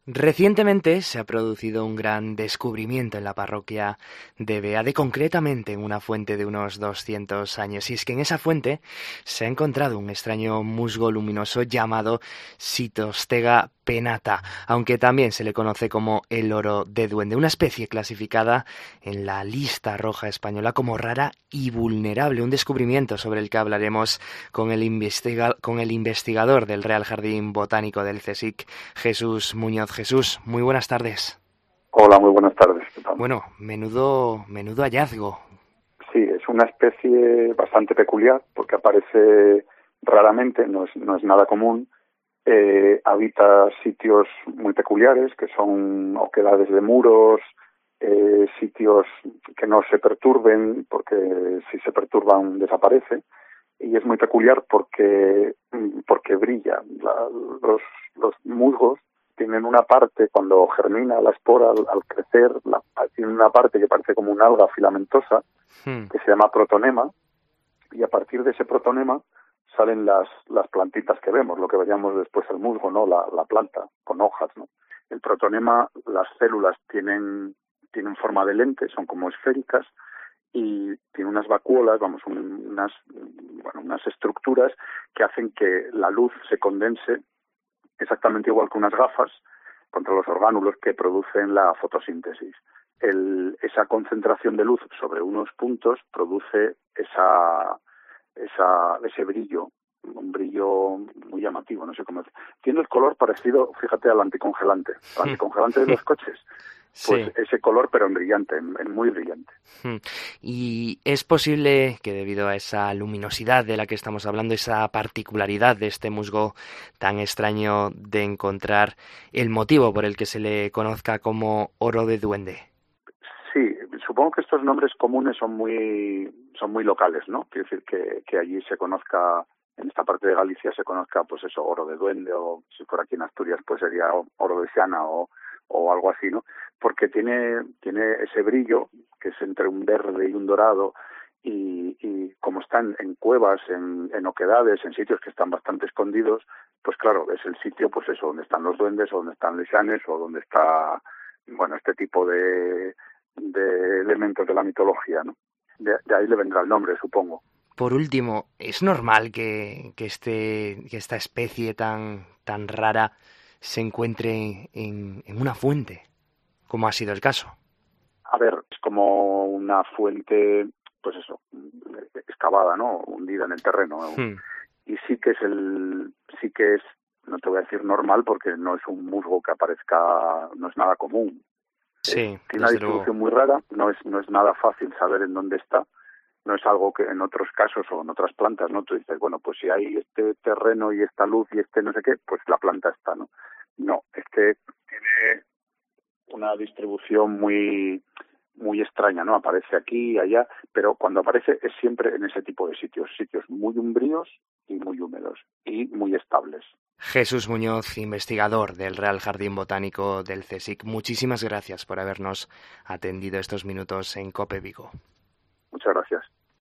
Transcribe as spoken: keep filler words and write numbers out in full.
Recientemente se ha producido un gran descubrimiento en la parroquia de Beade, concretamente en una fuente de unos doscientos años. Y es que en esa fuente se ha encontrado un extraño musgo luminoso llamado Cytostega penata, aunque también se le conoce como el oro de duende, una especie clasificada en la lista roja española como rara y vulnerable. Un descubrimiento sobre el que hablaremos con el, investiga- con el investigador del Real Jardín Botánico del CSIC, Jesús Muñoz. Jesús, muy buenas tardes. Hola, muy buenas tardes. ¿Qué tal? Bueno, menudo, menudo hallazgo. Sí, es una especie bastante peculiar porque aparece raramente, no es, no es nada común. Eh, habita sitios muy peculiares que son oquedades de muros, eh, sitios que no se perturben porque si se perturban desaparece. Y es muy peculiar porque, porque brilla. La, los, los musgos tienen una parte, cuando germina la espora, al, al crecer, la, tiene una parte que parece como una alga filamentosa, hmm. que se llama protonema, y a partir de ese protonema salen las, las plantitas que vemos, lo que veríamos después el musgo, ¿no? La, la planta, con hojas, ¿no? El protonema, las células tienen, tienen forma de lente, son como esféricas, y tiene unas vacuolas, vamos, unas, bueno, unas estructuras que hacen que la luz se condense exactamente igual que unas gafas contra los orgánulos que producen la fotosíntesis. El, esa concentración de luz sobre unos puntos produce esa, esa, ese brillo, un brillo muy llamativo, no sé cómo decir. Tiene el color parecido, fíjate, al anticongelante, al anticongelante de los coches. Pues sí. Ese color, pero en brillante, en, en muy brillante. Y es posible que debido a esa luminosidad de la que estamos hablando, esa particularidad de este musgo tan extraño de encontrar, el motivo por el que se le conozca como oro de duende. Sí, supongo que estos nombres comunes son muy son muy locales, ¿no? Quiero decir que, que allí se conozca, en esta parte de Galicia se conozca, pues eso, oro de duende, o si por aquí en Asturias pues sería oro de Siana o o algo así, ¿no? Porque tiene tiene ese brillo que es entre un verde y un dorado y, y como están en cuevas, en, en oquedades, en sitios que están bastante escondidos, pues claro, es el sitio, pues eso, donde están los duendes o donde están los xanes o donde está, bueno, este tipo de, de elementos de la mitología, ¿no? De, de ahí le vendrá el nombre, supongo. Por último, ¿es normal que, que, este, que esta especie tan, tan rara se encuentre en, en una fuente, como ha sido el caso? A ver, es como una fuente, pues eso, excavada, ¿no? Hundida en el terreno. Hmm. Y sí que es el, sí que es, no te voy a decir normal porque no es un musgo que aparezca, no es nada común. Sí, es, tiene una distribución luego. muy rara, no es, no es nada fácil saber en dónde está. No es algo que en otros casos o en otras plantas, ¿no? Tú dices, bueno, pues si hay este terreno y esta luz y este no sé qué, pues la planta está, ¿no? No, este tiene una distribución muy muy extraña, ¿no? Aparece aquí y allá, pero cuando aparece es siempre en ese tipo de sitios, sitios muy umbríos y muy húmedos y muy estables. Jesús Muñoz, investigador del Real Jardín Botánico del CSIC, muchísimas gracias por habernos atendido estos minutos en COPE Vigo. Muchas gracias.